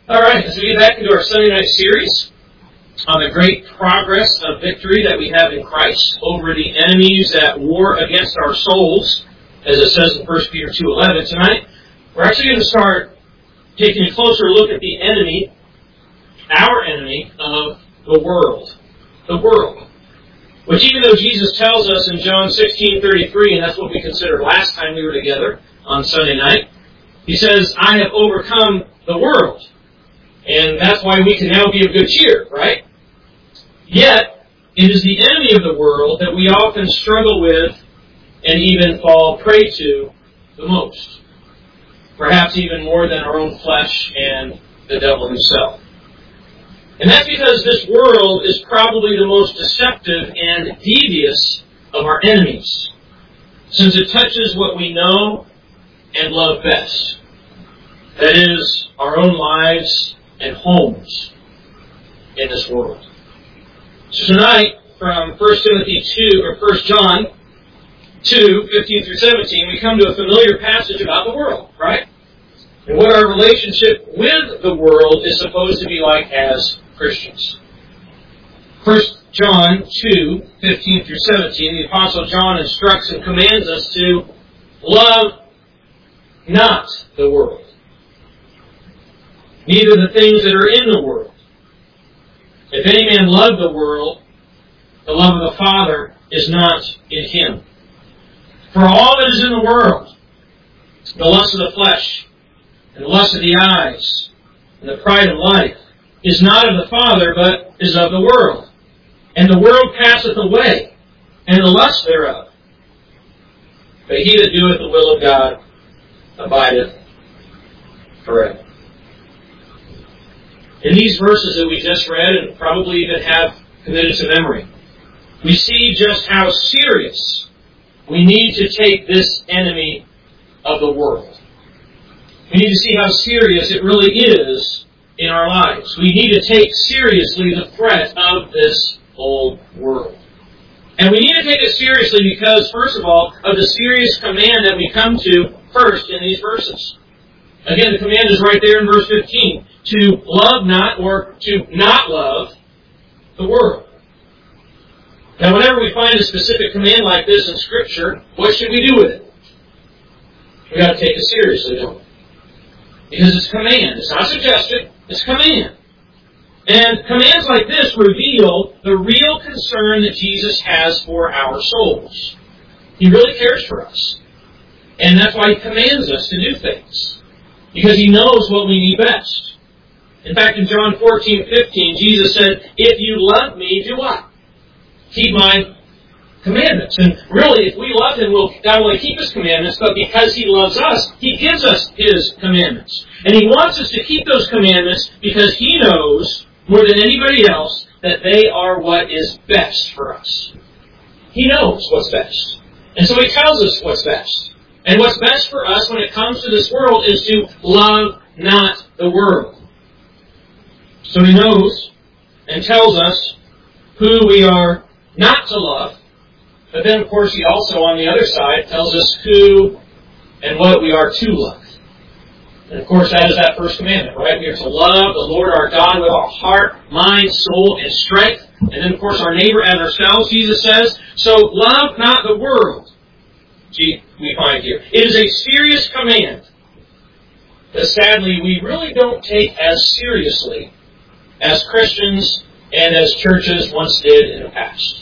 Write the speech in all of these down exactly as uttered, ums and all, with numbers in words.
All right, as we get back into our Sunday night series on the great progress of victory that we have in Christ over the enemies that war against our souls, as it says in First Peter two eleven, tonight we're actually going to start taking a closer look at the enemy, our enemy of the world. The world. Which even though Jesus tells us in John sixteen thirty-three, and that's what we considered last time we were together on Sunday night, He says, I have overcome the world. And that's why we can now be of good cheer, right? Yet, it is the enemy of the world that we often struggle with and even fall prey to the most. Perhaps even more than our own flesh and the devil himself. And that's because this world is probably the most deceptive and devious of our enemies, since it touches what we know and love best. That is, our own lives and homes in this world. So tonight, from First Timothy two, or First John two, fifteen through seventeen, we come to a familiar passage about the world, right? And what our relationship with the world is supposed to be like as Christians. First John two, fifteen through seventeen, the Apostle John instructs and commands us to love not the world, neither the things that are in the world. If any man love the world, the love of the Father is not in him. For all that is in the world, the lust of the flesh, and the lust of the eyes, and the pride of life, is not of the Father, but is of the world. And the world passeth away, and the lust thereof. But he that doeth the will of God abideth forever. In these verses that we just read, and probably even have committed to memory, we see just how serious we need to take this enemy of the world. We need to see how serious it really is in our lives. We need to take seriously the threat of this old world. And we need to take it seriously because, first of all, of the serious command that we come to first in these verses. Again, the command is right there in verse fifteen. To love not, or to not love, the world. Now, whenever we find a specific command like this in Scripture, what should we do with it? We've got to take it seriously, don't we? Because it's command. It's not suggestion. It's command. And commands like this reveal the real concern that Jesus has for our souls. He really cares for us. And that's why He commands us to do things. Because He knows what we need best. In fact, in John fourteen fifteen, Jesus said, if you love me, do what? Keep my commandments. And really, if we love Him, we'll not only keep His commandments, but because He loves us, He gives us His commandments. And He wants us to keep those commandments because He knows, more than anybody else, that they are what is best for us. He knows what's best. And so He tells us what's best. And what's best for us when it comes to this world is to love not the world. So He knows and tells us who we are not to love. But then, of course, He also, on the other side, tells us who and what we are to love. And, of course, that is that first commandment, right? We are to love the Lord our God with our heart, mind, soul, and strength. And then, of course, our neighbor as ourselves, Jesus says. So, love not the world, we find here. It is a serious command that, sadly, we really don't take as seriously as Christians and as churches once did in the past.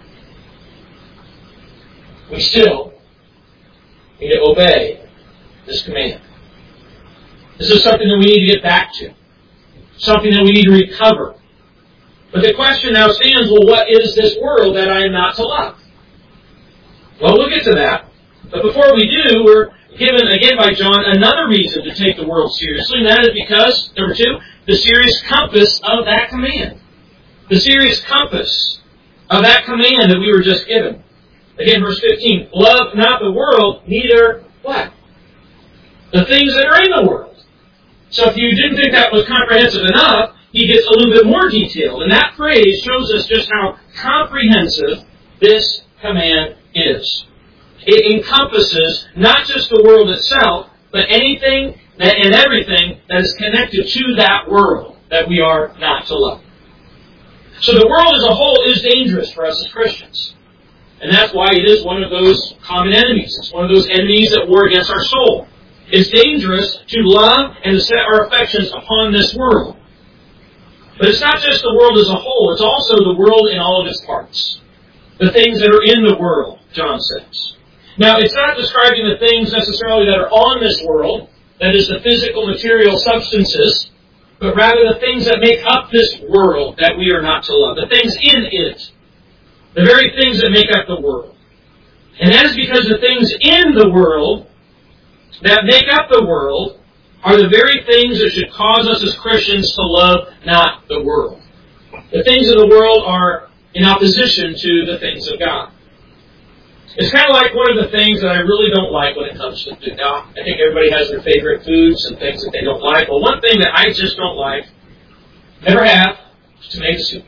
We still need to obey this command. This is something that we need to get back to. Something that we need to recover. But the question now stands, well, what is this world that I am not to love? Well, we'll get to that. But before we do, we're given, again by John, another reason to take the world seriously, and that is because, number two, the serious compass of that command. The serious compass of that command that we were just given. Again, verse fifteen, love not the world, neither what? The things that are in the world. So if you didn't think that was comprehensive enough, he gets a little bit more detailed. And that phrase shows us just how comprehensive this command is. It encompasses not just the world itself, but anything and everything that is connected to that world that we are not to love. So the world as a whole is dangerous for us as Christians. And that's why it is one of those common enemies. It's one of those enemies that war against our soul. It's dangerous to love and to set our affections upon this world. But it's not just the world as a whole, it's also the world in all of its parts. The things that are in the world, John says. Now, it's not describing the things necessarily that are on this world, that is the physical, material substances, but rather the things that make up this world that we are not to love. The things in it. The very things that make up the world. And that is because the things in the world that make up the world are the very things that should cause us as Christians to love not the world. The things of the world are in opposition to the things of God. It's kind of like one of the things that I really don't like when it comes to food. Now, I think everybody has their favorite foods and things that they don't like. Well, one thing that I just don't like, never have, is tomato soup.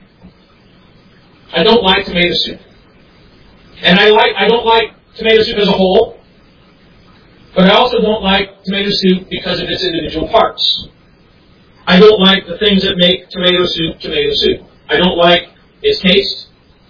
I don't like tomato soup. And I like I don't like tomato soup as a whole, but I also don't like tomato soup because of its individual parts. I don't like the things that make tomato soup tomato soup. I don't like its taste.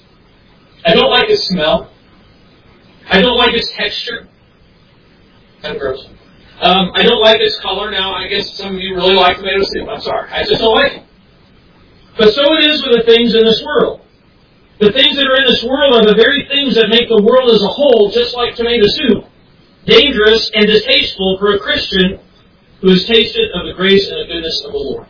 I don't like its smell. I don't like its texture. Kind of gross. Um, I don't like its color. Now, I guess some of you really like tomato soup. I'm sorry. I just don't like it. But so it is with the things in this world. The things that are in this world are the very things that make the world as a whole, just like tomato soup, dangerous and distasteful for a Christian who has tasted of the grace and the goodness of the Lord.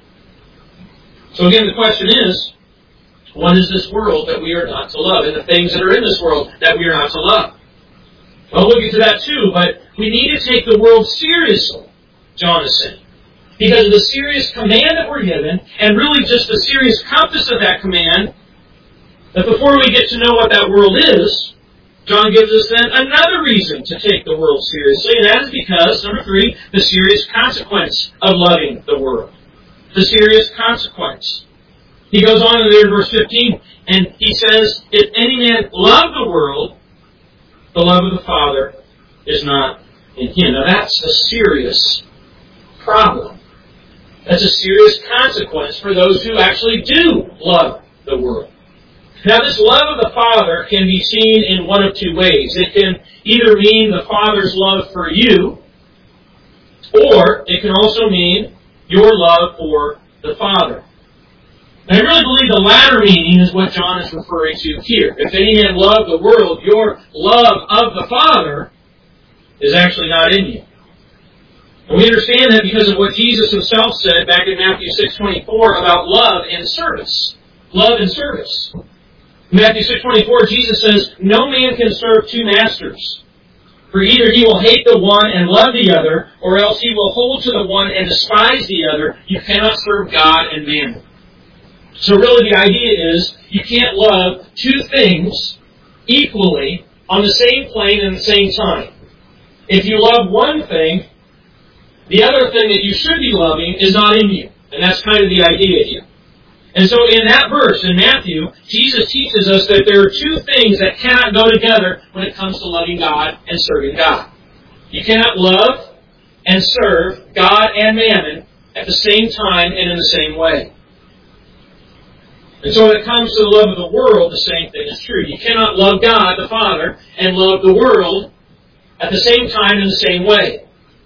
So again, the question is, what is this world that we are not to love? And the things that are in this world that we are not to love? Well, we'll get to that too, but we need to take the world seriously, John is saying. Because of the serious command that we're given, and really just the serious compass of that command, that before we get to know what that world is, John gives us then another reason to take the world seriously, and that is because, number three, the serious consequence of loving the world. The serious consequence. He goes on in there in verse fifteen, and he says, if any man love the world, the love of the Father is not in him. Now that's a serious problem. That's a serious consequence for those who actually do love the world. Now, this love of the Father can be seen in one of two ways. It can either mean the Father's love for you, or it can also mean your love for the Father. And I really believe the latter meaning is what John is referring to here. If any man love the world, your love of the Father is actually not in you. And we understand that because of what Jesus himself said back in Matthew six twenty-four about love and service. Love and service. In Matthew six twenty-four, Jesus says, no man can serve two masters. For either he will hate the one and love the other, or else he will hold to the one and despise the other. You cannot serve God and mammon. So really the idea is, you can't love two things equally on the same plane and the same time. If you love one thing, the other thing that you should be loving is not in you. And that's kind of the idea here. And so in that verse, in Matthew, Jesus teaches us that there are two things that cannot go together when it comes to loving God and serving God. You cannot love and serve God and mammon at the same time and in the same way. And so when it comes to the love of the world, the same thing is true. You cannot love God, the Father, and love the world at the same time and in the same way.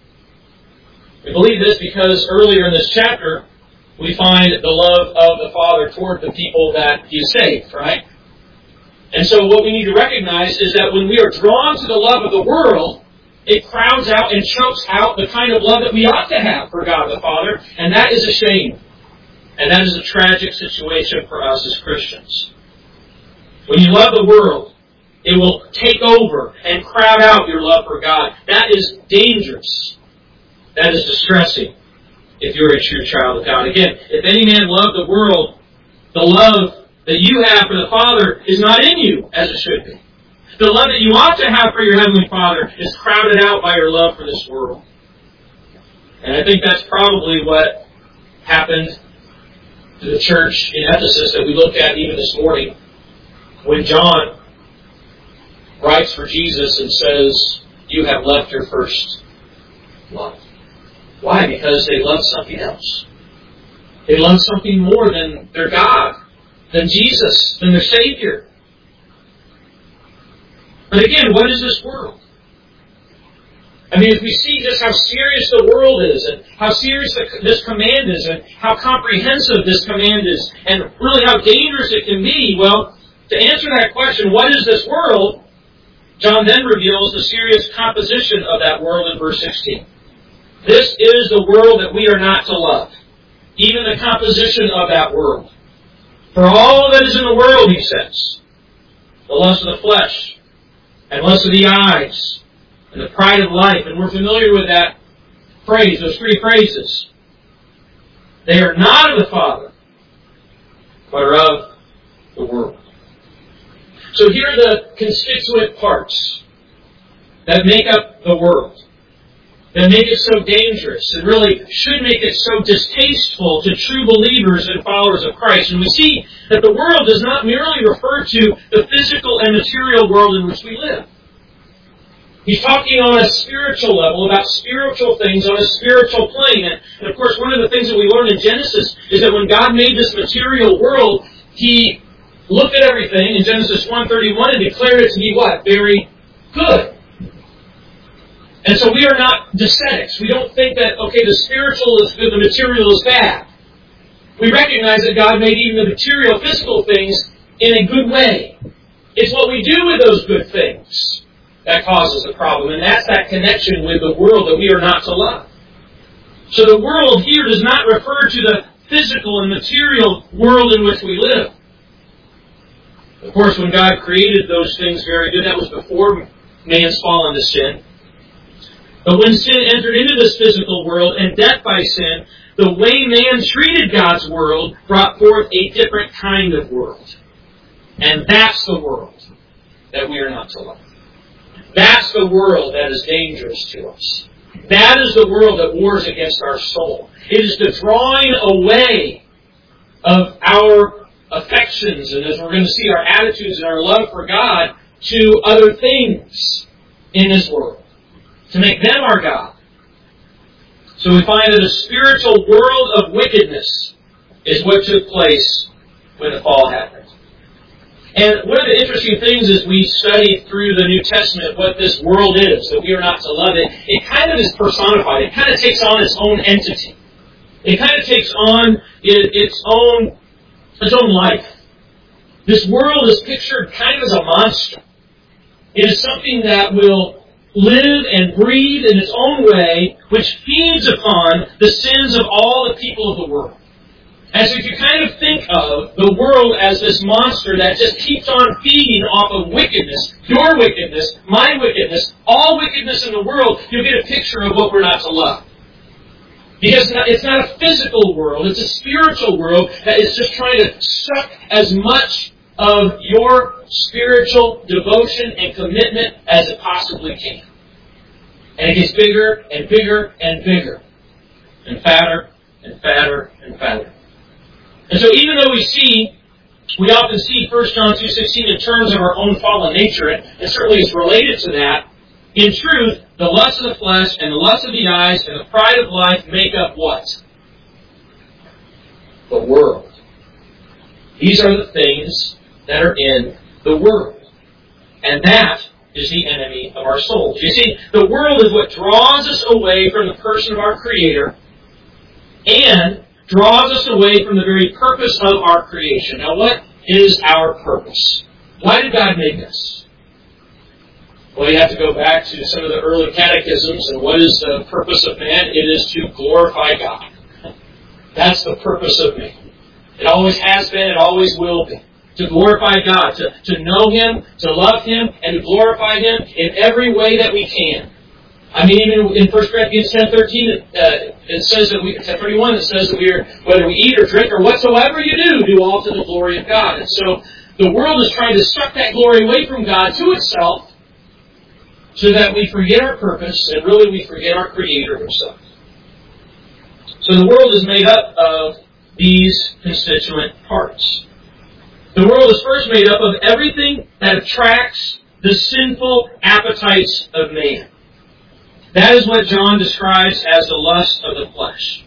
We believe this because earlier in this chapter, we find the love of the Father toward the people that He saved, right? And so what we need to recognize is that when we are drawn to the love of the world, it crowds out and chokes out the kind of love that we ought to have for God the Father, and that is a shame. And that is a tragic situation for us as Christians. When you love the world, it will take over and crowd out your love for God. That is dangerous. That is distressing if you're a true child of God. Again, if any man love the world, the love that you have for the Father is not in you as it should be. The love that you ought to have for your Heavenly Father is crowded out by your love for this world. And I think that's probably what happened to the church in Ephesus that we looked at even this morning, when John writes for Jesus and says, you have left your first love. Why? Because they love something else. They love something more than their God, than Jesus, than their Savior. But again, what is this world? I mean, if we see just how serious the world is, and how serious this command is, and how comprehensive this command is, and really how dangerous it can be, well, to answer that question, what is this world? John then reveals the serious composition of that world in verse sixteen. This is the world that we are not to love, even the composition of that world. For all that is in the world, he says, the lust of the flesh, and lust of the eyes, and the pride of life. And we're familiar with that phrase, those three phrases. They are not of the Father, but are of the world. So here are the constituent parts that make up the world, that make it so dangerous, and really should make it so distasteful to true believers and followers of Christ. And we see that the world does not merely refer to the physical and material world in which we live. He's talking on a spiritual level about spiritual things on a spiritual plane. And, and of course, one of the things that we learn in Genesis is that when God made this material world, He looked at everything in Genesis one thirty-one and declared it to be what? Very good. And so we are not ascetics. We don't think that, okay, the spiritual is good, the material is bad. We recognize that God made even the material, physical things in a good way. It's what we do with those good things that causes the problem. And that's that connection with the world that we are not to love. So the world here does not refer to the physical and material world in which we live. Of course, when God created those things very good, that was before man's fall into sin. But when sin entered into this physical world and death by sin, the way man treated God's world brought forth a different kind of world. And that's the world that we are not to love. That's the world that is dangerous to us. That is the world that wars against our soul. It is the drawing away of our affections, and as we're going to see, our attitudes and our love for God to other things in this world, to make them our God. So we find that a spiritual world of wickedness is what took place when the fall happened. And one of the interesting things as we study through the New Testament what this world is, that we are not to love it, it kind of is personified. It kind of takes on its own entity. It kind of takes on its own, its own life. This world is pictured kind of as a monster. It is something that will live and breathe in its own way, which feeds upon the sins of all the people of the world. And so if you kind of think of the world as this monster that just keeps on feeding off of wickedness, your wickedness, my wickedness, all wickedness in the world, you'll get a picture of what we're not to love. Because it's not a physical world, it's a spiritual world that is just trying to suck as much of your spiritual devotion and commitment as it possibly can. And it gets bigger and bigger and bigger. And fatter and fatter and fatter. And so even though we see, we often see First John two sixteen in terms of our own fallen nature, and, and certainly it's related to that, in truth, the lust of the flesh and the lust of the eyes and the pride of life make up what? The world. These are the things that are in the world. And that is the enemy of our souls. You see, the world is what draws us away from the person of our Creator and draws us away from the very purpose of our creation. Now, what is our purpose? Why did God make us? Well, you have to go back to some of the early catechisms, and what is the purpose of man? It is to glorify God. That's the purpose of man. It always has been, it always will be. To glorify God, to, to know Him, to love Him, and to glorify Him in every way that we can. I mean, even in First Corinthians ten thirteen, uh, it says that we, ten thirty-one, it says that we are, whether we eat or drink or whatsoever you do, do all to the glory of God. And so the world is trying to suck that glory away from God to itself so that we forget our purpose and really we forget our Creator Himself. So the world is made up of these constituent parts. The world is first made up of everything that attracts the sinful appetites of man. That is what John describes as the lust of the flesh.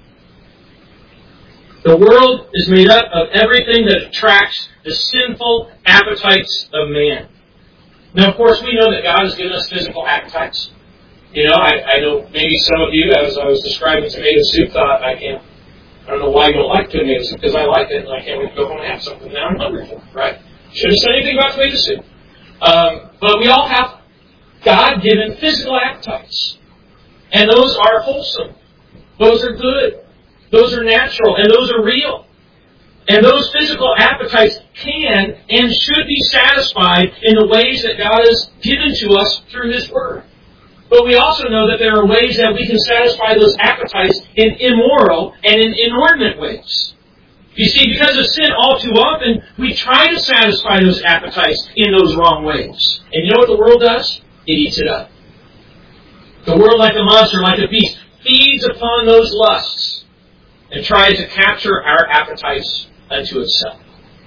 The world is made up of everything that attracts the sinful appetites of man. Now, of course, we know that God has given us physical appetites. You know, I, I know maybe some of you, as I was describing tomato soup, thought, I can't, I don't know why you don't like tomato soup, because I like it, and I can't wait to go home and have something that I'm hungry for, right? Shouldn't have said anything about tomato soup. Um, but we all have God-given physical appetites. And those are wholesome. Those are good. Those are natural. And those are real. And those physical appetites can and should be satisfied in the ways that God has given to us through His Word. But we also know that there are ways that we can satisfy those appetites in immoral and in inordinate ways. You see, because of sin, all too often, we try to satisfy those appetites in those wrong ways. And you know what the world does? It eats it up. The world, like a monster, like a beast, feeds upon those lusts and tries to capture our appetites unto itself.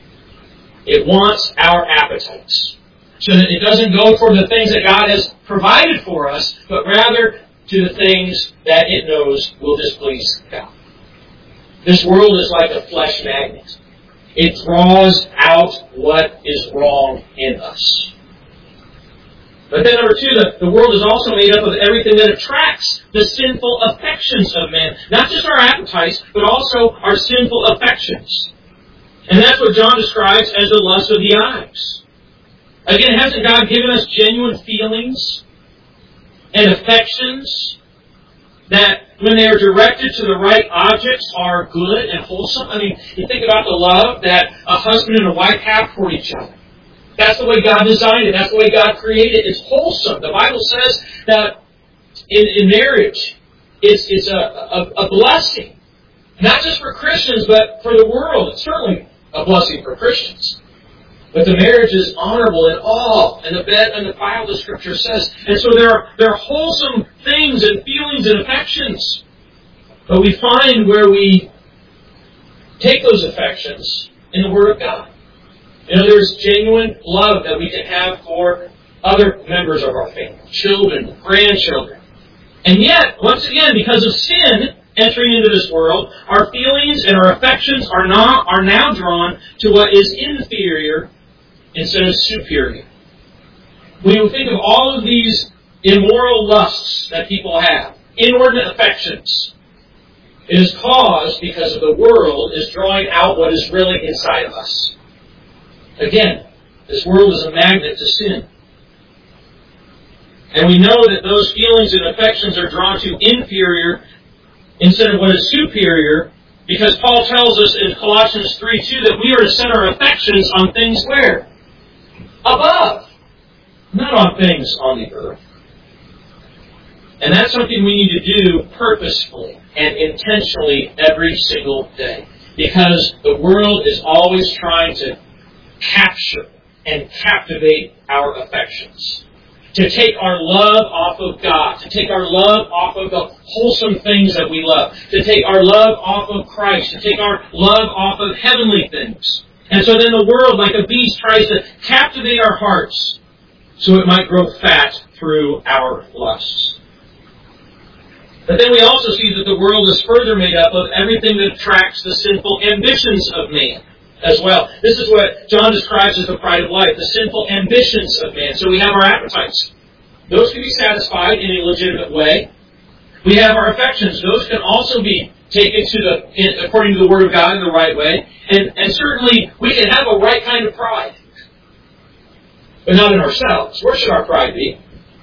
It wants our appetites, so that it doesn't go for the things that God has provided for us, but rather to the things that it knows will displease God. This world is like a flesh magnet. It draws out what is wrong in us. But then number two, the, the world is also made up of everything that attracts the sinful affections of man. Not just our appetites, but also our sinful affections. And that's what John describes as the lust of the eyes. Again, hasn't God given us genuine feelings and affections that, when they are directed to the right objects, are good and wholesome? I mean, you think about the love that a husband and a wife have for each other. That's the way God designed it. That's the way God created it. It's wholesome. The Bible says that in, in marriage, it's, it's a, a, a blessing. Not just for Christians, but for the world. It's certainly a blessing for Christians. But the marriage is honorable in all, and the bed and the pile, the Scripture says. And so there are, there are wholesome things and feelings and affections. But we find where we take those affections in the Word of God. You know, there's genuine love that we can have for other members of our family, children, grandchildren. And yet, once again, because of sin entering into this world, our feelings and our affections are not are now drawn to what is inferior instead of superior. When you think of all of these immoral lusts that people have, inordinate affections, it is caused because of the world is drawing out what is really inside of us. Again, this world is a magnet to sin. And we know that those feelings and affections are drawn to inferior instead of what is superior, because Paul tells us in Colossians three two that we are to set our affections on things where? Above. Not on things on the earth. And that's something we need to do purposefully and intentionally every single day. Because the world is always trying to capture and captivate our affections. To take our love off of God. To take our love off of the wholesome things that we love. To take our love off of Christ. To take our love off of heavenly things. And so then the world, like a beast, tries to captivate our hearts so it might grow fat through our lusts. But then we also see that the world is further made up of everything that attracts the sinful ambitions of man as well. This is what John describes as the pride of life, the sinful ambitions of man. So we have our appetites. Those can be satisfied in a legitimate way. We have our affections. Those can also be taken to the, in, according to the Word of God in the right way. And, and certainly we can have a right kind of pride. But not in ourselves. Where should our pride be?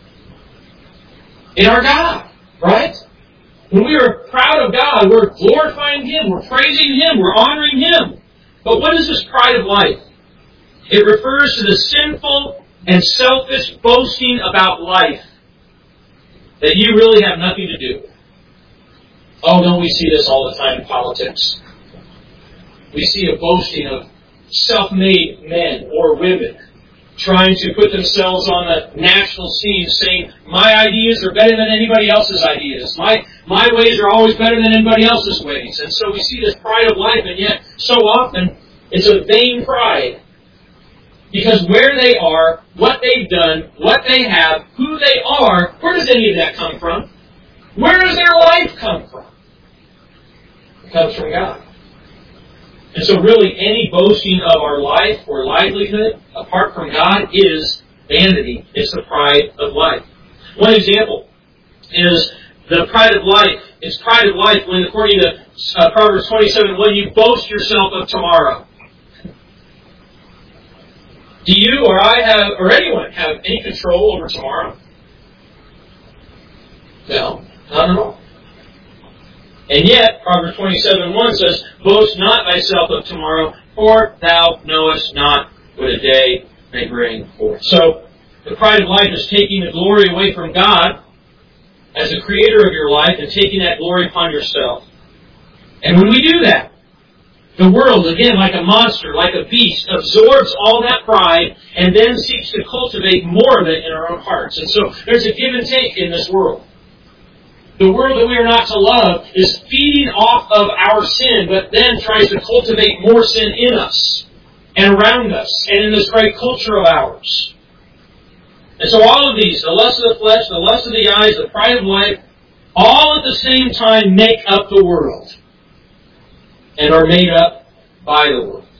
In our God, right? When we are proud of God, we're glorifying Him, we're praising Him, we're honoring Him. But what is this pride of life? It refers to the sinful and selfish boasting about life that you really have nothing to do with. Oh, don't we see this all the time in politics? We see a boasting of self-made men or women trying to put themselves on the national scene saying, my ideas are better than anybody else's ideas. My my ways are always better than anybody else's ways. And so we see this pride of life, and yet so often it's a vain pride. Because where they are, what they've done, what they have, who they are, where does any of that come from? Where does their life come from? It comes from God. And so really any boasting of our life or livelihood apart from God is vanity. It's the pride of life. One example is the pride of life. It's pride of life when, according to uh, Proverbs twenty-seven, when you boast yourself of tomorrow. Do you or I have, or anyone, have any control over tomorrow? No, not at all. And yet, Proverbs twenty-seven one says, boast not thyself of tomorrow, for thou knowest not what a day may bring forth. So, the pride of life is taking the glory away from God as the creator of your life and taking that glory upon yourself. And when we do that, the world, again, like a monster, like a beast, absorbs all that pride and then seeks to cultivate more of it in our own hearts. And so there's a give and take in this world. The world that we are not to love is feeding off of our sin, but then tries to cultivate more sin in us and around us and in this great culture of ours. And so all of these, the lust of the flesh, the lust of the eyes, the pride of life, all at the same time make up the world and are made up by the world.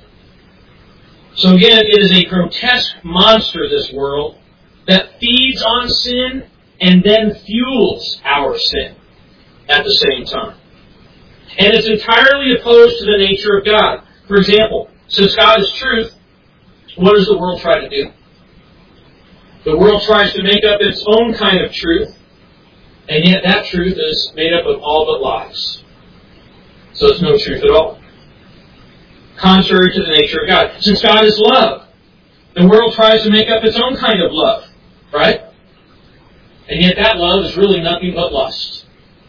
So again, it is a grotesque monster, this world, that feeds on sin and then fuels our sin at the same time. And it's entirely opposed to the nature of God. For example, since God is truth, what does the world try to do? The world tries to make up its own kind of truth, and yet that truth is made up of all but lies. So it's no truth at all. Contrary to the nature of God. Since God is love, the world tries to make up its own kind of love, right? And yet that love is really nothing but lust.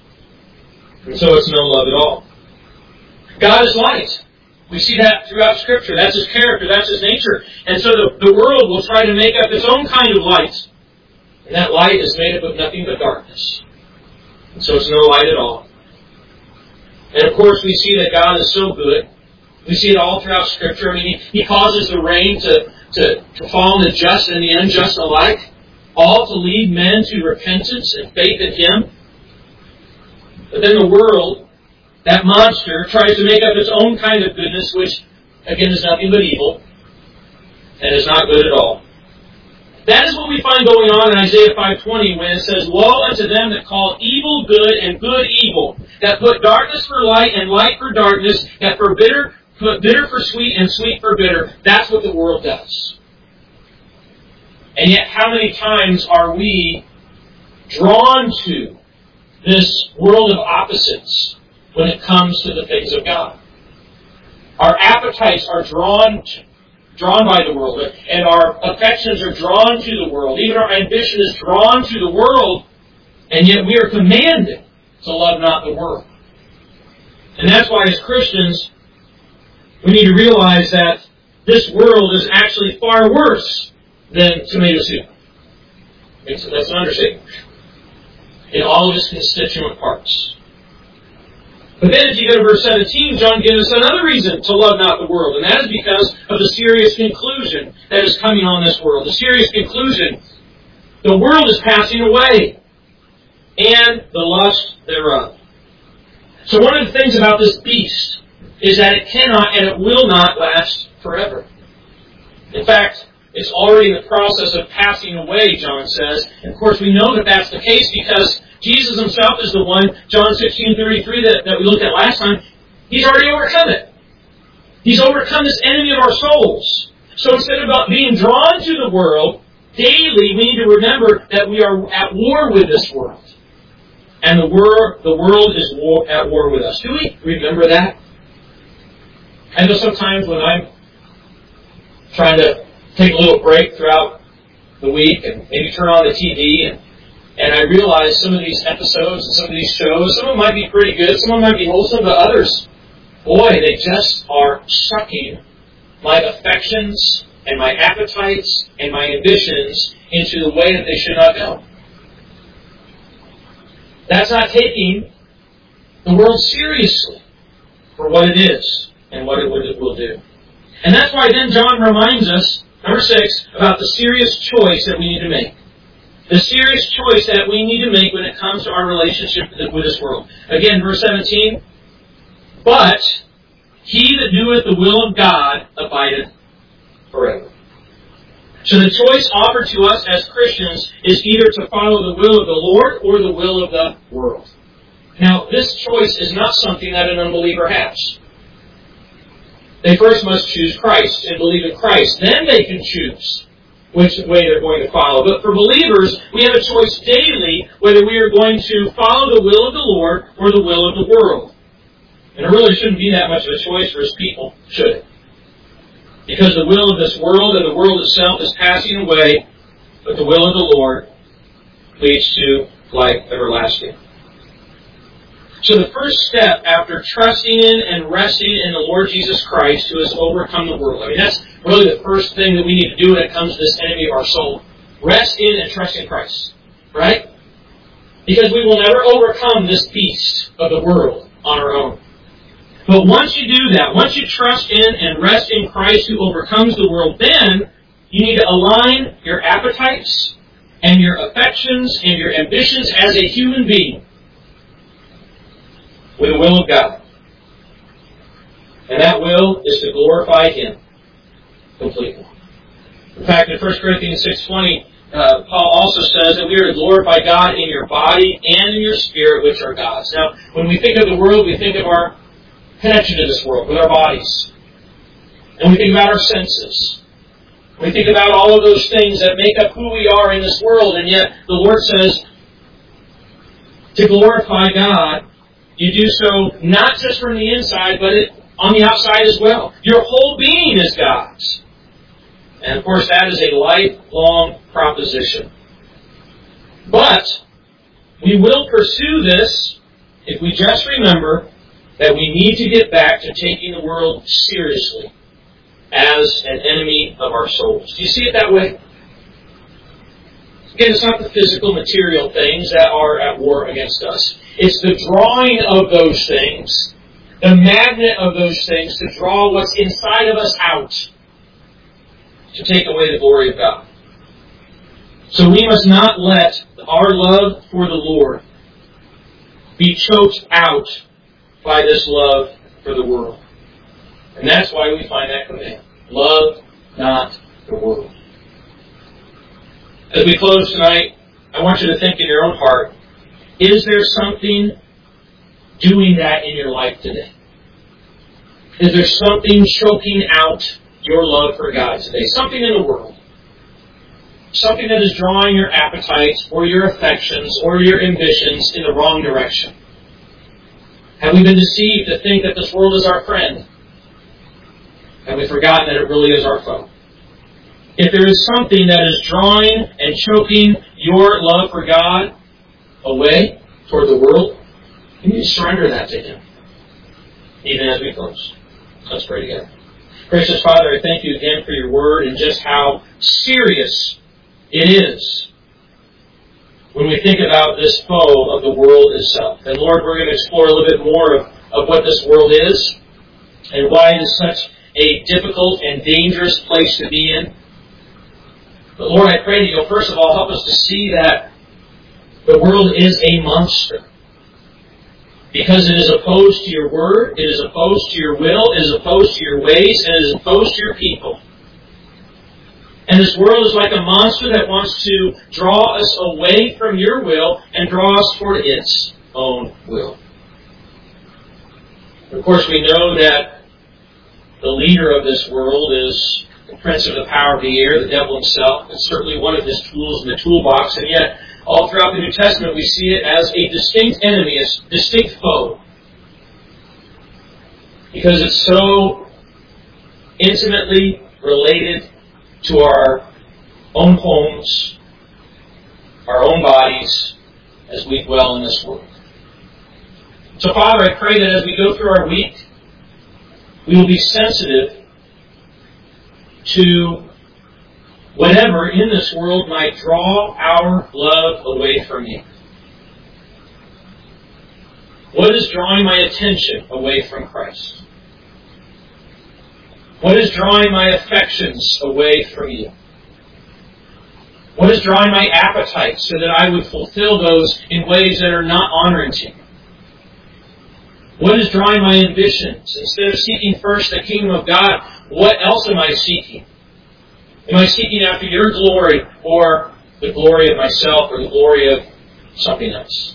And so it's no love at all. God is light. We see that throughout Scripture. That's His character. That's His nature. And so the, the world will try to make up its own kind of light. And that light is made up of nothing but darkness. And so it's no light at all. And of course we see that God is so good. We see it all throughout Scripture. I mean, He, he causes the rain to, to, to fall on the just and the unjust alike. All to lead men to repentance and faith in Him. But then the world, that monster, tries to make up its own kind of goodness, which, again, is nothing but evil, and is not good at all. That is what we find going on in Isaiah five twenty when it says, woe unto them that call evil good and good evil, that put darkness for light and light for darkness, that for bitter, put bitter for sweet and sweet for bitter. That's what the world does. And yet, how many times are we drawn to this world of opposites when it comes to the things of God? Our appetites are drawn to, drawn by the world, and our affections are drawn to the world. Even our ambition is drawn to the world, and yet we are commanded to love not the world. And that's why as Christians, we need to realize that this world is actually far worse than tomato soup. That's an understatement. In all of its constituent parts. But then if you go to verse seventeen, John gives us another reason to love not the world. And that is because of the serious conclusion that is coming on this world. The serious conclusion, the world is passing away, and the lust thereof. So one of the things about this beast is that it cannot and it will not last forever. In fact, it's already in the process of passing away, John says. And of course we know that that's the case because Jesus Himself is the one, John sixteen thirty-three, that, that we looked at last time. He's already overcome it. He's overcome this enemy of our souls. So instead of being drawn to the world, daily we need to remember that we are at war with this world. And the, war, the world is war, at war with us. Do we remember that? I know sometimes when I'm trying to take a little break throughout the week and maybe turn on the T V and, and I realize some of these episodes and some of these shows, some of them might be pretty good, some of them might be wholesome, but others, boy, they just are sucking my affections and my appetites and my ambitions into the way that they should not go. That's not taking the world seriously for what it is and what it will do. And that's why then John reminds us, number six, about the serious choice that we need to make. The serious choice that we need to make when it comes to our relationship with this world. Again, verse seventeen. But he that doeth the will of God abideth forever. So the choice offered to us as Christians is either to follow the will of the Lord or the will of the world. Now, this choice is not something that an unbeliever has. They first must choose Christ and believe in Christ. Then they can choose which way they're going to follow. But for believers, we have a choice daily whether we are going to follow the will of the Lord or the will of the world. And it really shouldn't be that much of a choice for His people, should it? Because the will of this world and the world itself is passing away, but the will of the Lord leads to life everlasting. So the first step after trusting in and resting in the Lord Jesus Christ, who has overcome the world. I mean, that's really the first thing that we need to do when it comes to this enemy of our soul. Rest in and trust in Christ. Right? Because we will never overcome this beast of the world on our own. But once you do that, once you trust in and rest in Christ who overcomes the world, then you need to align your appetites and your affections and your ambitions as a human being with the will of God. And that will is to glorify Him completely. In fact, in First Corinthians six twenty, uh, Paul also says that we are to glorify God in your body and in your spirit, which are God's. Now, when we think of the world, we think of our connection to this world with our bodies. And we think about our senses. We think about all of those things that make up who we are in this world. And yet, the Lord says, to glorify God, you do so not just from the inside, but it, on the outside as well. Your whole being is God's. And of course, that is a lifelong proposition. But we will pursue this if we just remember that we need to get back to taking the world seriously as an enemy of our souls. Do you see it that way? Again, it's not the physical, material things that are at war against us. It's the drawing of those things, the magnet of those things to draw what's inside of us out, to take away the glory of God. So we must not let our love for the Lord be choked out by this love for the world. And that's why we find that command. Love not the world. As we close tonight, I want you to think in your own heart, is there something doing that in your life today? Is there something choking out your love for God today? Something in the world. Something that is drawing your appetites or your affections or your ambitions in the wrong direction. Have we been deceived to think that this world is our friend? Have we forgotten that it really is our foe? If there is something that is drawing and choking your love for God away toward the world, you need to surrender that to Him, even as we close. Let's pray together. Gracious Father, I thank You again for Your Word and just how serious it is when we think about this foe of the world itself. And Lord, we're going to explore a little bit more of, of what this world is and why it is such a difficult and dangerous place to be in. But Lord, I pray that You'll first of all help us to see that the world is a monster. Because it is opposed to Your Word, it is opposed to Your will, it is opposed to Your ways, and it is opposed to Your people. And this world is like a monster that wants to draw us away from Your will and draw us toward its own will. Of course, we know that the leader of this world is the prince of the power of the air, the devil himself. It's certainly one of his tools in the toolbox, and yet all throughout the New Testament we see it as a distinct enemy, a distinct foe. Because it's so intimately related to our own homes, our own bodies, as we dwell in this world. So Father, I pray that as we go through our week, we will be sensitive to whatever in this world might draw our love away from You. What is drawing my attention away from Christ? What is drawing my affections away from You? What is drawing my appetite so that I would fulfill those in ways that are not honoring to you? What is drawing my ambitions? Instead of seeking first the kingdom of God, what else am I seeking? Am I seeking after your glory or the glory of myself or the glory of something else?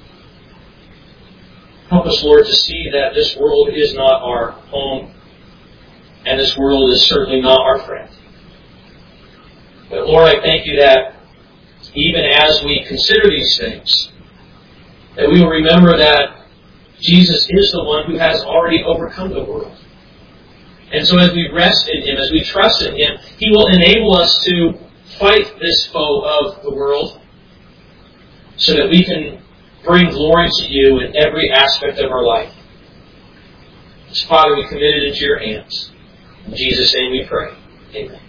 Help us, Lord, to see that this world is not our home and this world is certainly not our friend. But Lord, I thank you that even as we consider these things, that we will remember that Jesus is the one who has already overcome the world. And so as we rest in Him, as we trust in Him, He will enable us to fight this foe of the world so that we can bring glory to you in every aspect of our life. So, Father, we commit it into your hands. In Jesus' name we pray. Amen.